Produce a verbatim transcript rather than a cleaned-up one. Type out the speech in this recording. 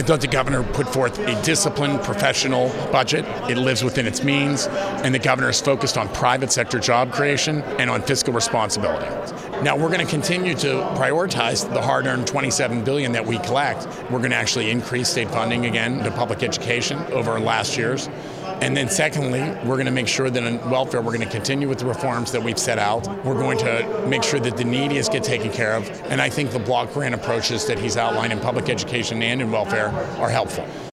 I thought the governor put forth a disciplined, professional budget. It lives within its means, and the governor is focused on private sector job creation and on fiscal responsibility. Now, we're going to continue to prioritize the hard-earned twenty-seven billion dollars that we collect. We're going to actually increase state funding again to public education over last year's. And then secondly, we're going to make sure that in welfare, we're going to continue with the reforms that we've set out. We're going to make sure that the neediest get taken care of. And I think the block grant approaches that he's outlined in public education and in welfare are helpful.